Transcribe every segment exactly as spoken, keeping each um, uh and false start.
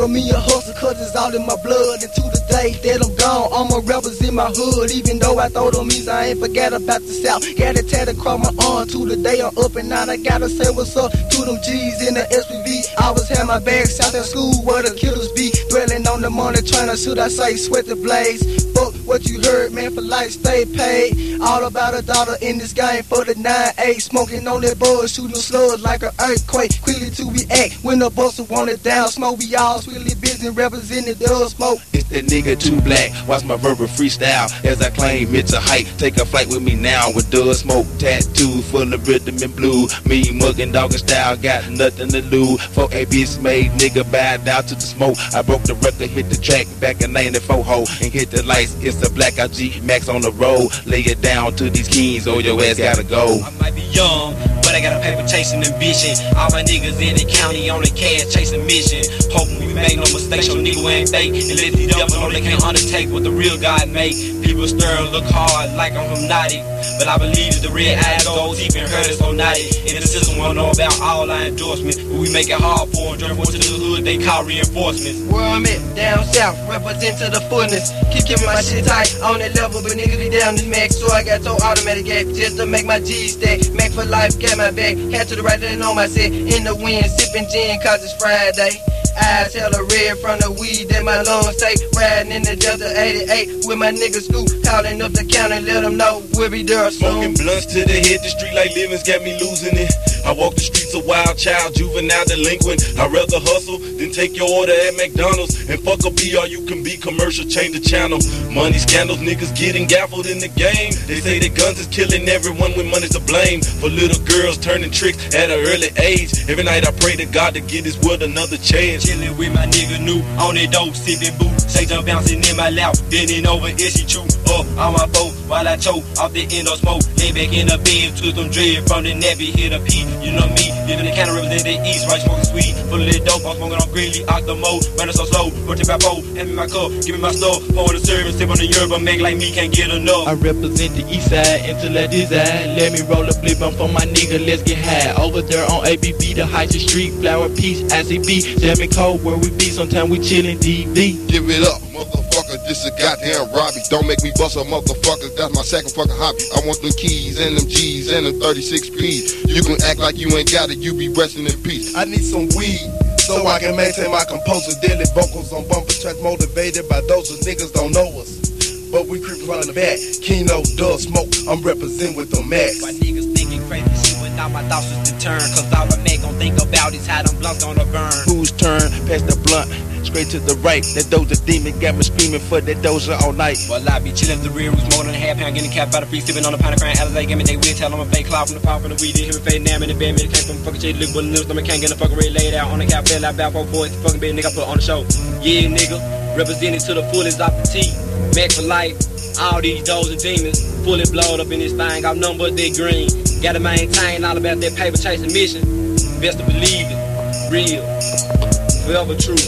me a hustle cause it's all in my blood. And to the day that I'm gone, I'ma represent my hood. Even though I throw them east, I ain't forget about the south. Got it tatted across my arm. To the day I'm up and out, I gotta say what's up to them G's in the S P V. I always had my bags out at school where the killers be. Dwelling on the money, trying to, should I say, sweat the blades. Fuck what you heard, man, for life, stay paid. All about a dollar in this game for the nine eight. Smoking on that buzz, shooting slugs like an earthquake. Quickly to react when the buster want it down. Smoke, we all really busy representing the smoke. It's that nigga too black, watch my verbal freestyle as I claim it's a hype. Take a flight with me now with Dub Smoke tattoo full of rhythm and blue. Me muggin' dog and style, got nothing to lose. For a bitch made nigga bowed down to the smoke. I broke the record, hit the track back in ninety-four ho and hit the lights. It's a black I G Max on the road. Lay it down to these keys or your ass gotta go. I might be young, but I got a paper chasing ambition. All my niggas in the county on the cash chasing mission. Hoping we make no mistakes, your nigga ain't fake. And let the devil know they can't undertake what the real God make. People stir and look hard like I'm hypnotic, but I believe that the red eyes goes deep and hurt is so naughty. And the system won't know about all our endorsements, but we make it hard for them. Drive to the hood, they call reinforcements. Where I'm at, down south, represent to the fullness. Keep keeping my shit tight on that level, but niggas be down this max. So I got so automatic gas just to make my G stack. Mac for life, got my back. Had to the right, didn't know my set. In the wind, sipping gin, cause it's Friday. Eyes hella red from the weed that my lungs take. Riding in the Delta eighty-eight with my niggas Scoop. Calling up the county, let them know we'll be there soon. Smoking blunts to the head, the street like living's got me losing it. I walk the streets a wild child, juvenile delinquent. I'd rather hustle than take your order at McDonald's. And fuck a P R, you can be commercial, change the channel. Money scandals, niggas getting gaffled in the game. They say that guns is killing everyone when money's to blame. For little girls turning tricks at an early age. Every night I pray to God to get his world another chance. Chillin' with my nigga new on that dope, sippin' boot. Say jump bouncing in my lap, bending over, is she true? Up on my boat while I choke off the end of smoke. Lay back in the bed, twist them dread from the nappy, hit a pee. You know me, living the county, represent the east, right, smoking sweet. Full of that dope, I'm smoking on Greeley, Octomo. Running so slow, rotate by pole, hand me my cup, give me my stuff. Pour the service, sip on the yerba, make like me, can't get enough. I represent the east side until I desire. Let me roll a blip, I'm for my nigga, let's get high. Over there on A B B, the Hydrant Street, Flower Peace, I C B. Jamming cold where we be, sometimes we chillin' D V. Give it up, motherfucker, this a goddamn Robbie. Don't make me bust a motherfucker, that's my second fucking hobby. I want them keys and them G's and them thirty-six P's. You can act like you ain't got it, you be resting in peace. I need some weed so I can maintain my composure. Daily vocals on bumper tracks motivated by those who niggas don't know us, but we creep around the back. Keno, Dub Smoke, I'm representing with the max. My niggas thinking crazy shit without my thoughts is to turn. Cause all I make gon' think about is how them blunts gonna burn. Whose turn? Pass the blunt, straight to the right. That doja demon got me screaming for that doja all night. Well, I be chillin' the rear, was more than a half pound, getting capped by the free, sipping on a pint of crown. Alizé, give me they weird, tell them a fake cloud from the power from the weed. They hear me fade, now I'm in the bed, man, it came from fucking shit, look, bullet news, stomach can't get a fucking red laid out on the couch, fell out, bow, four boys, fucking bed, nigga, I put on the show. Yeah, nigga, representing to the fullest off the T, Mac for life. All these doja demons, fully blowed up in this thing, I'm nothing but that green. Gotta maintain all about that paper chasing mission. Best to believe it, real, forever true.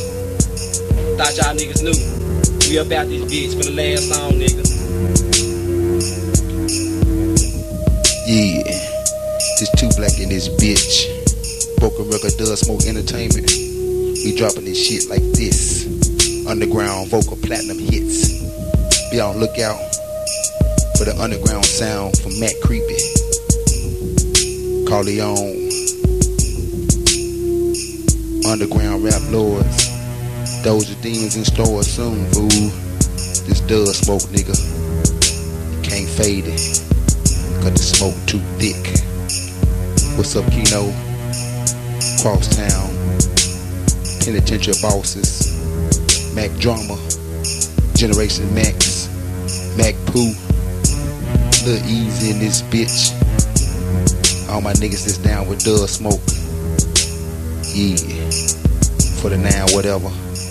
Thought y'all niggas knew. We about this bitch for the last song, nigga. Yeah, it's Too Black in this bitch. Broken record, Dub Smoke Entertainment. We dropping this shit like this. Underground vocal platinum hits. Be on lookout for the underground sound from Matt Creepy, Carleon, underground rap lords. Those are demons in store soon, fool. This Dub Smoke, nigga. Can't fade it, cause the smoke too thick. What's up, Keno? Crosstown, Penitentiary Bosses, Mac Drama, Generation Max, Mac Pooh, Lil Easy in this bitch. All my niggas that's down with Dub Smoke. Yeah, for the now, whatever.